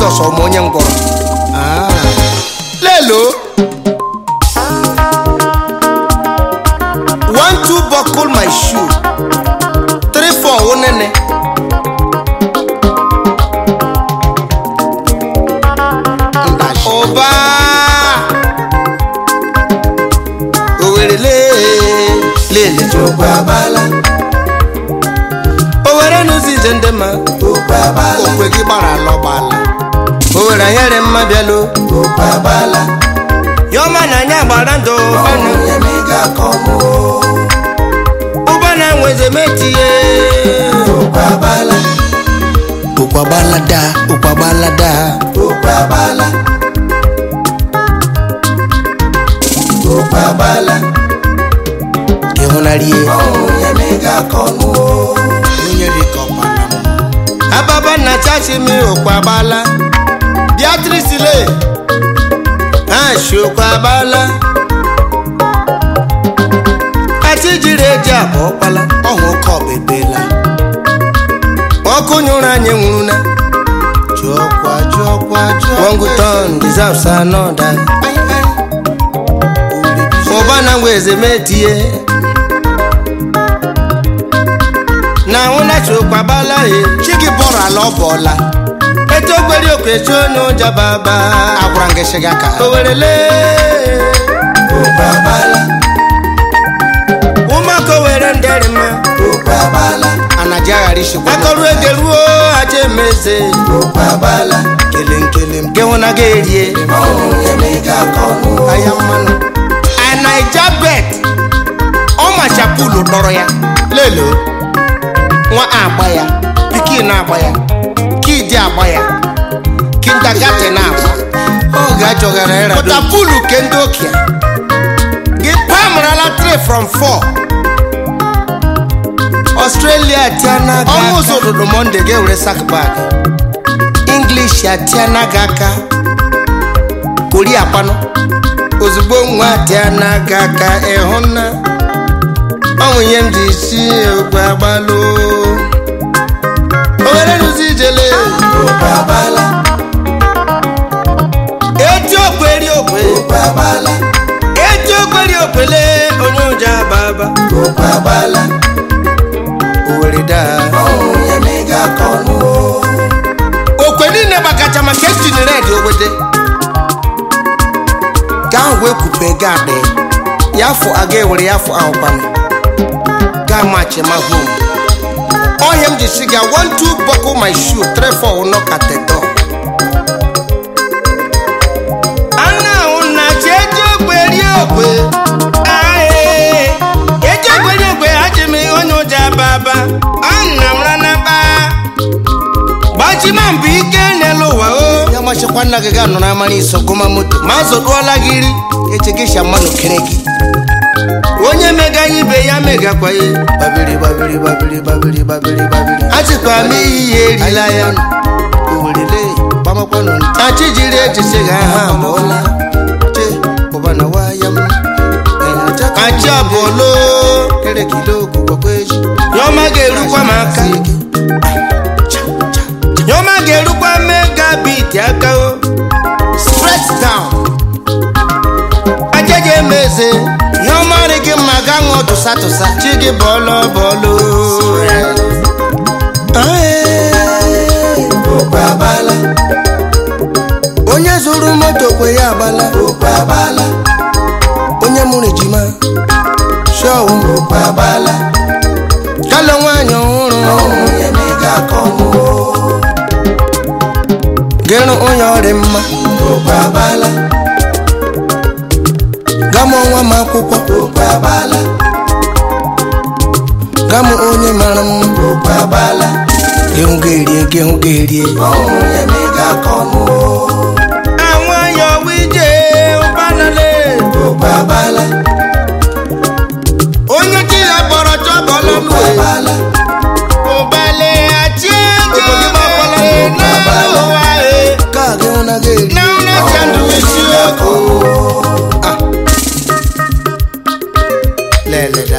Jesus omonye ngworo lelo 1-2 buckle my shoe 3-4 onene oba owere lele Okwa bala owere nuzi jendema Okwa bala okwe gị gbara lọgbala owere anyere mma bịalo Okwa bala yọma na anya gbara ndụ Onye mega komo ụba na nweze metie Okwa bala ụkwa gbalada Okwa bala Okwa bala ịhụnarie Onye mega komo onye rikọpana ababa na chachi mi ụkwa gbala Beatrice le ha shi ụkwa gbala ati jiri eji abụọ kpala ọhụ ụka ọbebela ọkụ nyụrụ anyị nwụrụ na Jọkwa one good turn deserves another ụba na nweze metie na nwụna chukwa bala chi gị bọrọ ala ọbọla eto gberi okwechi onye ụja baba agwara ngị shiga ka owerele Okwa bala ụmụaka were nderima Okwa bala anaji aghara ishikwa akọrụ ege ruo aja emeze Okwa bala kelenkelem nke hụ na ga erie Onye mega komo aya mmanụ anaija bet ọmachapulu dọrọ ya lelo nwa agba ya pikin agba ya kidi agba ya kindergarten agba oge achọgara ịra pụtapulu ke ndị okia gị pamrala 3 from 4 Australia tiana gaka almost ododo Monday ga ewere sack bag English ya tiana gaka Korea pano ozugbo nwa tiana gaka ịhụna ọnwụ ihe m ji si okwa gbalụ owere nuzi ijele Okwa bala eti okweri okwe Okwa bala eti okweri okwele onye ụja baba Okwa bala owere daa Onye mega komo okwe niile gbakacha maka etinyere red ogbede ka ahụ wee kwupe gaadị ya afọ aga ewere ya afọ ahụkwana ga machi ma home ọhịa m ji si ga 1-2 buckle my shoe 3-4 ụnọ katedo ana ahụ na chi eji ogbe rie ogbe eji ogbe rie ogbe haji m onye ụja baba ana m ranaba gbachima mbụ ike n'elu ụwa o ya machikwa nna gị ga nọ na mara iso gụma moto ma zọduola gị iri echegisha mmanụ kere gị onye mega ibe ya megakwa ya babiri achịkwa m ihe erila ya owerele gbamakwanụ achị jiri echiche ga ha abụọla che ụbana waya m achị abụọlo kerekilo kwụkwakwa eji yọma ga-erukwa m aka yọma ga-erukwa megabit aka o straight down aja ga-emeze yọma rị gị mma ga ṅụọ tụsa chi gị bọọlụ Okwa bala onye zụrụ moto kwe ya agbala Okwa bala onye mụrụ ejima shọwụ Okwa bala kalọ nwaanyị ọhụrụ Onye mega komo gịrụ onye ọrị mma Okwa bala gamụ nwa m akwụkwọ Okwa bala gamụ onye mara mma Okwa bala gịhụ ga-erie Onye mega komo àwọn ayọ̀ wíjẹ́ ọ̀bánalẹ̀ Okwa bala onye tí a bọ̀rọ̀ tó bọ̀ lọ́nu Okwa ẹ̀ bala ọ̀bàlẹ̀ àti ẹ̀jẹ̀ náà wà ẹ̀ káàkiri wọn náà gẹ̀ẹ́rì náà náà jàǹdù ìṣú ọkọ̀ lẹ́lẹ̀dá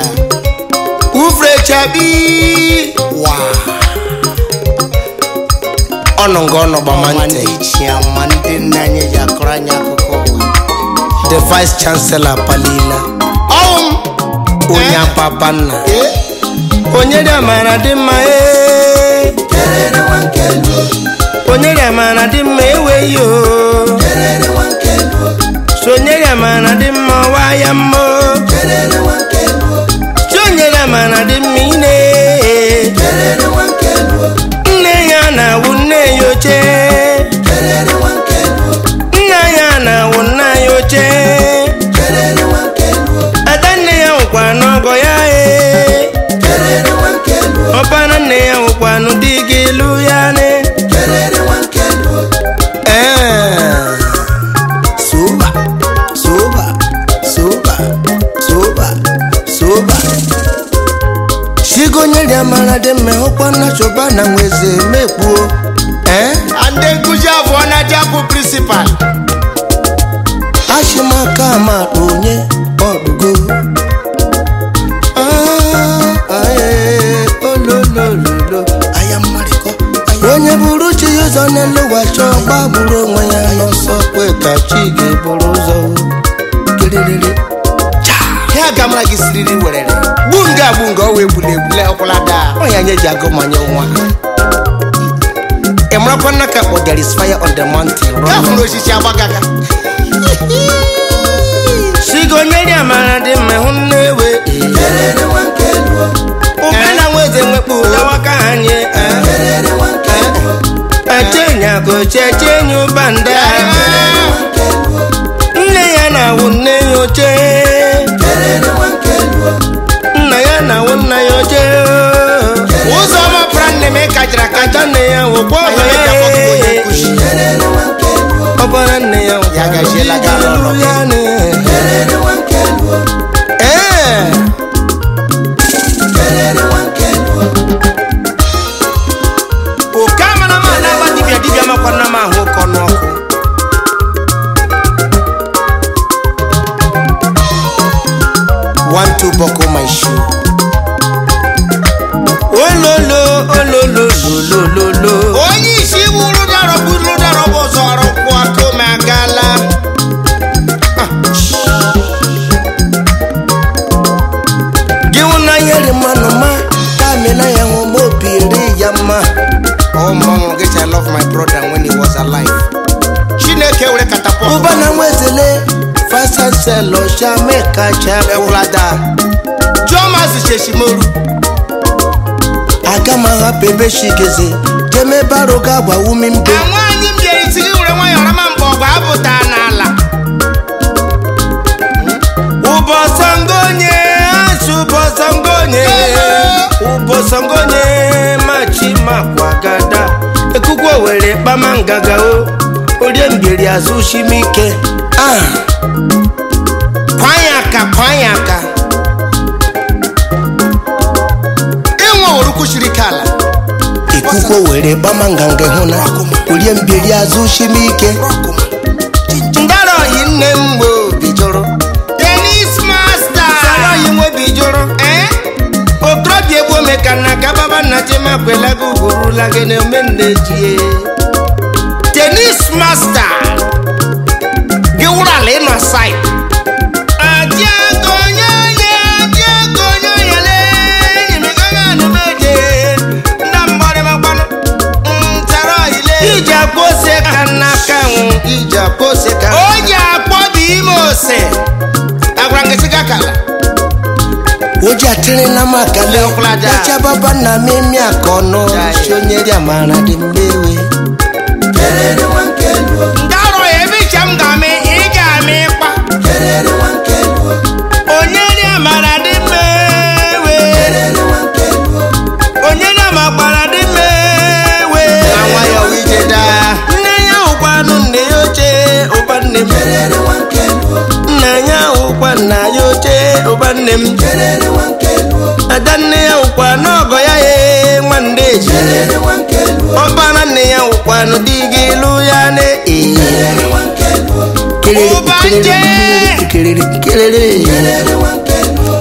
ufre chabi wà ọnụ nga ọnụ gbamante ndị nna anyị ji akọrọ anyị akụkọ ụwa. the vice chancellor palila onye papa nna onye dị amara dị mma Kerere wankelu, onye dị amara dị mma eweghị o kerere wankelu, so onye dị amara dị mma ọwa ya mma kerere wankelu, so onye dị amara dị mma ine kerere wankelu, nne ya na-awụ nne ya oche kerere wankelu, nna ya na-awụ nna ya oche kerere wankelu, ada nne ya nwụkwa n'ọgọ ya kerere wankelu, ọbara nne ya nwụkwa n'ụdị gị ilu ya ne kerere wankelu. soba soba soba soba soba sigonyere amara dị mma ọkwa na chọba na nweze mekpuo Ndị nkụzi abụọ na japụ principal. ashimaka ma onye ọdụgo ololololo onye bụrụ chi ya ụzọ n'elu ụwa chọọ gbagburu onwe ya n'ọsọ kwe ka chi ga-eburu ụzọ kiriri Ya gamara gị siriri werere. gbunga o wee gbule egbule ọkwụla daa ọnya nye ji agụ manye nwa ị marakwa nna ka kpọ there is fire on the mountain Ya hụrụ osisi agbagaga. sigonyere amara dị mma hụ nnewe Kerere wankelu, ube na nweze nwekpu dawaka anyị kerere wankelu, echenya gochechenye ụbanda wankelu, nne ya na-awụ nne ya oche kerere wankelu, nna ya na-awụ nna ya oche ụzọ ọma pụrụ nne m kachara akacha. ata nne ya nwụkwa ọgọ ya Kerere wankelu, ọbara nne ya nwụkwa Ya gajiela gị ala ụlọ. ya ne kerere wankelu, kerere wankelu. oke amara ma na-agba dibịa makwa nna m ahụ ụkọ n'ọkụ One two buckle my shoe. olololololololo Onye isi bụrụ darọbụ ụzọ ọrụkwụ akụ ma agala. gị hụ na nyere mmanụ ma kamina ya hụ ma obi eri ya mma Oh mama, get I love my brother when he was alive. Chineke were catapult. ụba na nwezele fasanselo shamekacha Ewulada. Jọma zicheshimoru. aga m ahapụ ebe shigeze jeme baro ga gwa umi mbe Nwaanyị m jere isi gị were nwayọ ọrama mgbe ọgụ apụta n'ala. ụbọsọngonye ụbọsọngonye machi makwagada ekukwe were kpama ngaga o orie mbiri azụ shimike Kwanya aka. Ịnwa orukwu shiri ka ala. ekukwe were kpama nganga hụ na orie mbiri azụ shimike Ndaroyi nne m mgbe obi jụrụ. Tennis master. sarayi nwebi jụrụ okorobịa egbu omeka na ka baba nna chimakwela gị ugorula gị na omenejie Tennis master. Gị wụrụ ala ịnọ side. iji akpa ose ka n'aka nwụ iji akpa ose ka O ji akpọbi ime ose. Agwara m gị sị gị akala. oji atịrị na makale Ọkwụlaja. ọcha baba nna m emi aka ọnụ chionyeri amara dị mmewe Kerere wankelu, Ndarọ ya ebe iche m ga-amị, ị ga-amị ịkpa. Kerere wankelu, onyeri amara dị mmewe kerere wankelu, onyeri amagbara dị mmewe na nwayọ ije daa. nne ya hụkwanụ nne ya oche ụba nne m Kerere wankelu, nna ya hụkwa nna ya oche ụba nne m kerere wankelu, ada nne ya hụkwa n'ọgọ ya nwanne eji kerere wankelu, ọbara nne ya hụkwanụ dị gị ilu ya kerere wankelu, Ubanje! kerere wankelu,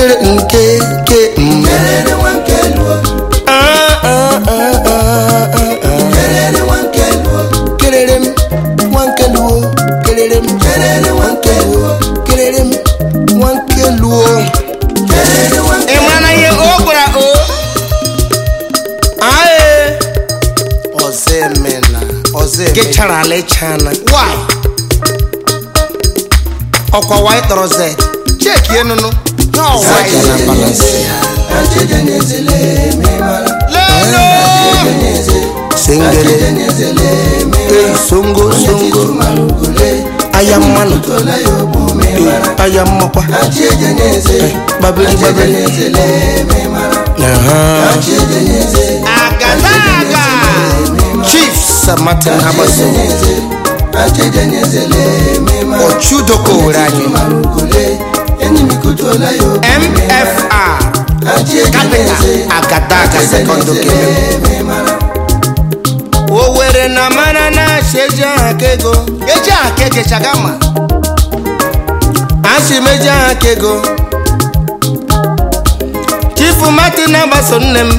Kerere wankelu. kerere wankelu. chara ala chana why ọkwa white rosette check ye nunu no white na balance lelo sengele songo ayamano ayamakwa babeli agadaga Chief Sir Martin Habaso Ochudoko Urani MFR Capital Agadaga Secondo Kele Owere na mana na sheja akego eja akege chagama Ashi meja akego Chief Martin Habaso nnem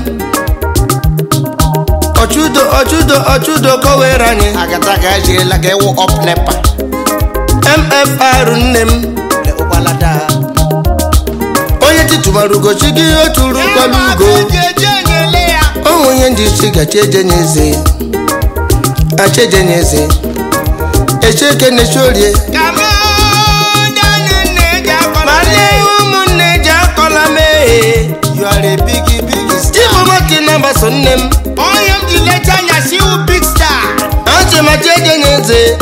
Ochudo kowerani agadaga jela gewo up nepa MFR nnem le obalada onye titumarugo chigi oturu kwalugo onye ndi chiga chejenyeze achejenyeze echeke ne shorie kama danne jakola umunne jakola me you are a big Chief Martin Habaso nnem I am the legend, I see you big star. Ante machejenyeze,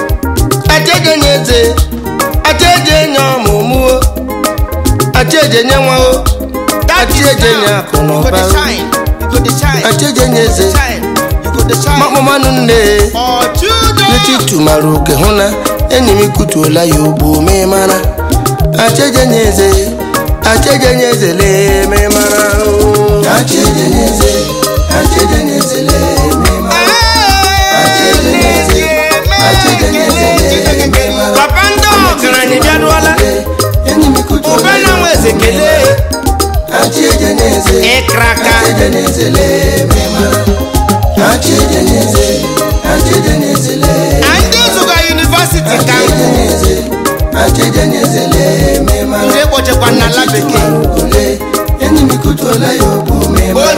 achejenyo mumu, achejenyo wao, achejenya kono ba. Achejenyeze, mama manunde, niti maruke hona, eni mikutu la yobu me mana. Achejenyeze le me mana. Achejenyeze le me mana. Papando karani jadwala. Ubena mweze kele. Ekraka. Achejenyeze le me mana. Achejenyeze le. Angezuga University kangu. Achejenyeze le me mana. Ndeboche kwa nalabeke. Eni mikutola yobu me mana.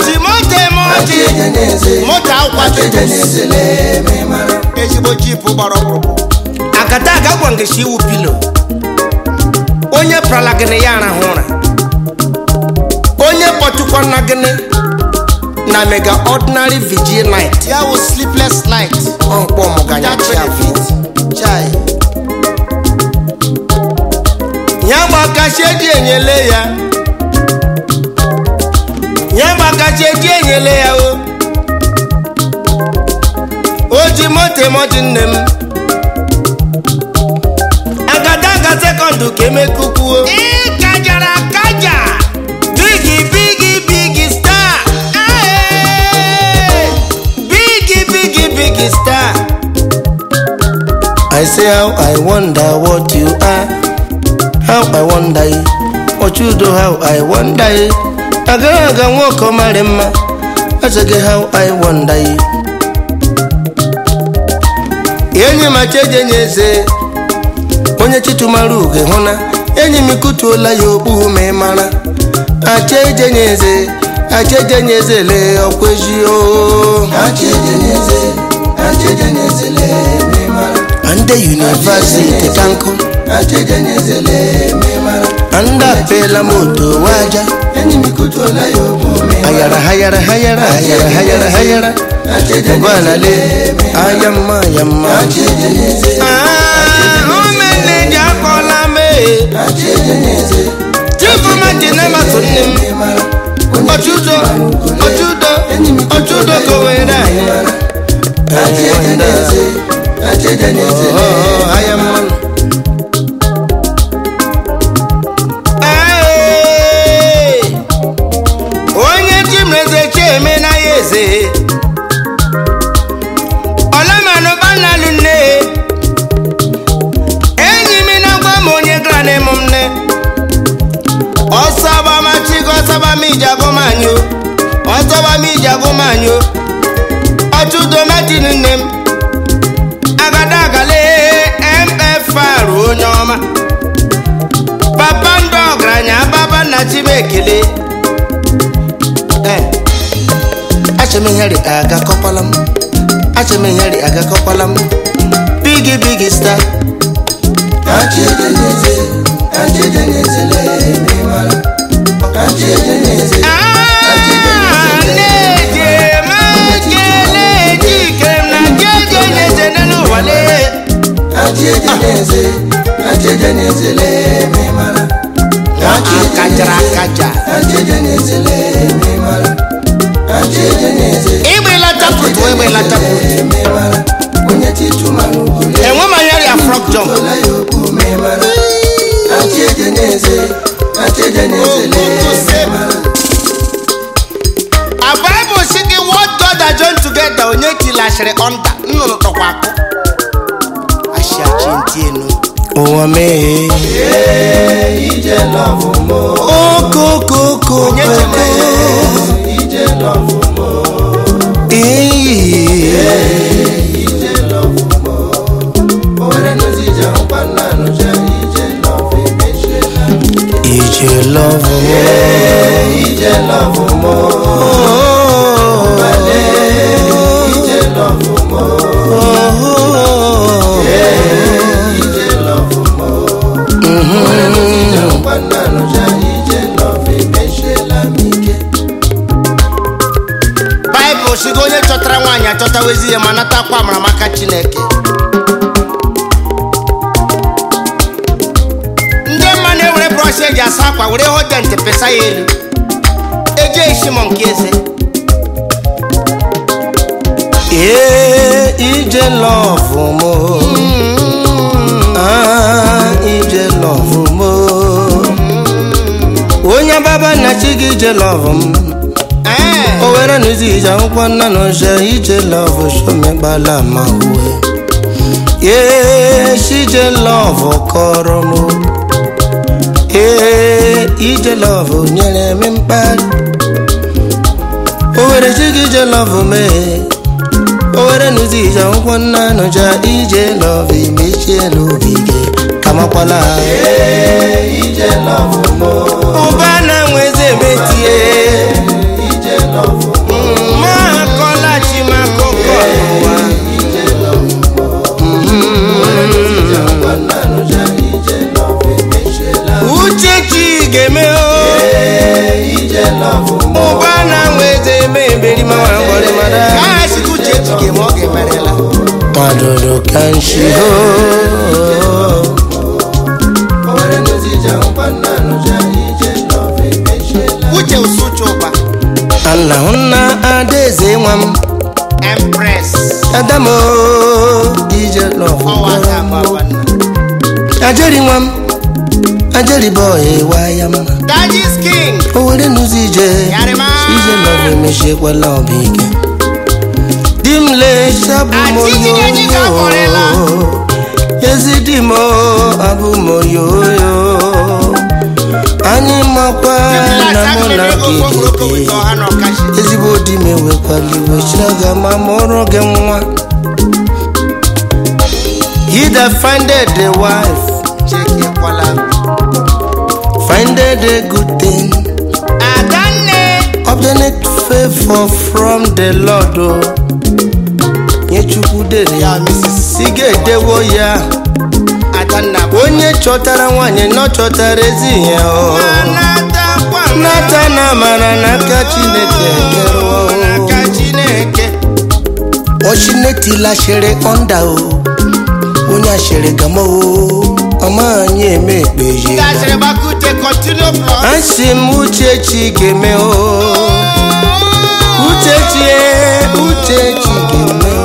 Mota kwa achejenyeze le me mana. Ejibo jipu barobrobo. Agadaga gwangeshi upilo. Onye pralagene yana hona. Onye potukwa nagene. Na mega ordinary vigil night. Ya was sleepless night. Onpo muganya chiafu. Chai. Nyamba kasheji enyele ya. Nyamba kasheji enyele ya o. Oji mote nnem. Agadaga secondu keme kuku. Kajara kaja. Biggie star. Biggie star. I say how I wonder what you are. How I wonder what you do. How I wonder. Agaga woko marema. I say how I wonder. Yenye machejenyeze onye chitumaruge hona enyi mikutola yobu me mana achejenyeze le okweji o achejenyeze le me mana ande university tanko achejenyeze le me mana anda pela moto waja enyi mikutola yobu me mana hayara Bwana le ayama achejenyeze umene jakola me achejenyeze Chief Martin Habaso nnem ochudo kowera achejenyeze ayama onye chimreze cheme na yeze Osaba mi jagomanyo Ochudo Martin nnem Agadaga le MFR onyoma Papa ndogranya baba na chimekele Acheme nyari aga kopalam achemehari agakokwala m big star Achedeneze le mimara Achedeneze Achedeneze le mimara Kaja Achedeneze le mimara Achedeneze Ibela taputu mimara Onye tituma n'ukule Enwe manyari a frog jump Tola yoku mimara Achedeneze le mimara A Bible sigi what God has joined together onye tilashiri under nnụnụ tọkwa akụ Ashachi ntienu Owa mee Ije love mo Oko Ije love mo Ije love mo Ore no zija mpana no ja ije love meshela Ije love mo Ije love mo Vale Ije love mo Ije love mo Ore no zija mpana no ja ije love meshela mike Bible sigo onye chọtara nwaanyị achọtawezi ihe ma natakwa amara maka Chineke ndị mma na-ewere brọsh eji asa akwa were hodent pesa ya elu eje isi mọ nke eze ije love mo ije love mo onye baba na chi gị ije love m o were n'ụzọ ije akwụkwọ nna na ọsha ije love shomegbala ma uwe ije love kọrọ m ije love nyere m mkpali o were chi gị ije love mee o were n'ụzọ ije akwụkwọ nna na ọsha ije love mechie n'obi gị kamakwala Ije love mo ụba na nweze metie Ije love mo Makola chimakoko wa Ije love mo Ore no zija mpana no ja ije love meshela uche chi game o Ije love mo ụba na nweze meberi ma ngore mara kasi uche chi game o gemerela madodo kanshi ho Ore no zija mpana no ja ije love meshela uche usuchoba Allahunna adeze nwam empress Adamo ije love ọwata baba Ajeri nwam Ajeri boy wayam Daddy's king Owere nuzi ije Yarima Ije love meshekwala obike Dimle shabu Atiji nyanyika morela. moyo Ezidimo abu moyo Anyị makwa na mụ na gị ezigbo di m ewekwaliwe chiraga ma mụrụ gị nwa he that findeth a wife findeth a good thing obtaineth favor from the Lord nye Chukwu dere ya si ga-edewo ya onye chọtara nwanyị nọ chọtara ezi ihe nata na amara n'aka Chineke Ochinetila shere onda o onye ashere gama o ọma anyị eme ekpeje asị m Uchechi ga-eme o Uchechi ga-eme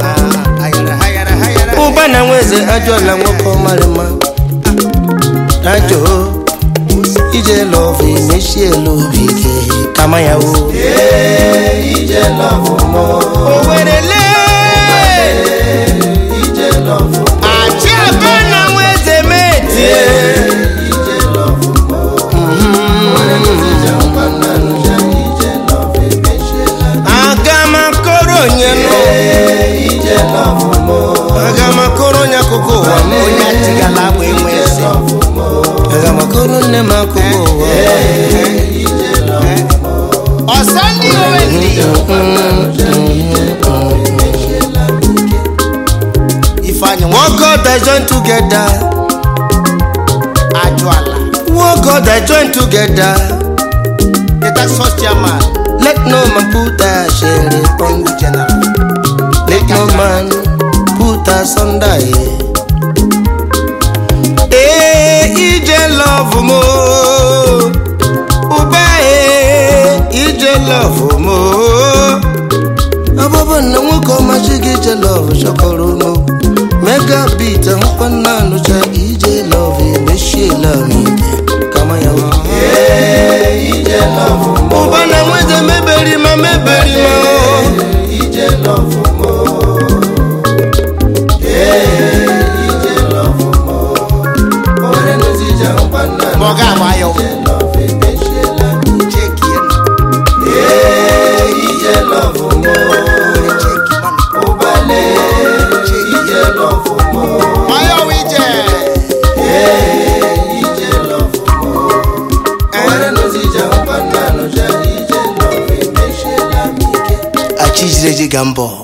ụba na nweze ajọla nwoke ọmarịma ajọ ije love mechie obi gị kama ya o ije love mo o werele ije love mo achị ebe na nweze metie ije love mo ije love mechela aga makoro nyeno ije love mo aga makoro nyakoko wa onye atigala bụ enwe eze aga makoro nne m akụkọ ụwa ọsọ ndị owe ndị God that join together. Ajuala. One God that join together. The tax chairman. Let no man put a share on the General. Let no man put us under. Ije love mo. Uba ije love mo. Ababa na nwoko majigi ije love shokoro mo. Mega beat mpanano cha ije love meshila mi. Kama ya ije love mo. Uba na mweze meberi ma. Ije love mo. Moga Mayo. Achizire Gambo.